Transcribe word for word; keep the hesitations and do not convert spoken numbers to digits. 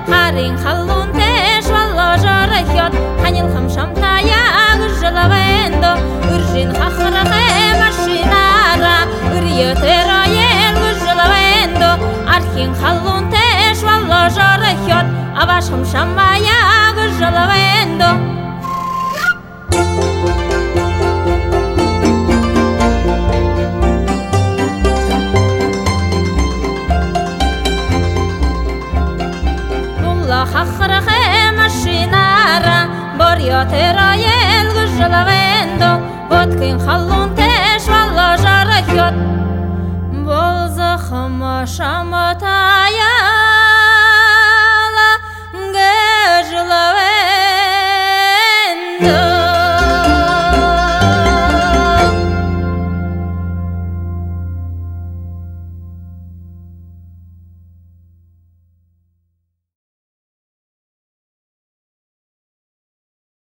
Харин халун теш валла жарахят ханил хам шамтая гжалавендо уржин хахрахе машинара урьетераел гжалавендо архин халун теш валла жарахят аваш хам шамая гжалавендо хахрахе машинара борьетераел гжалавендо воткин халун теш валла жарахят болза хама шаматая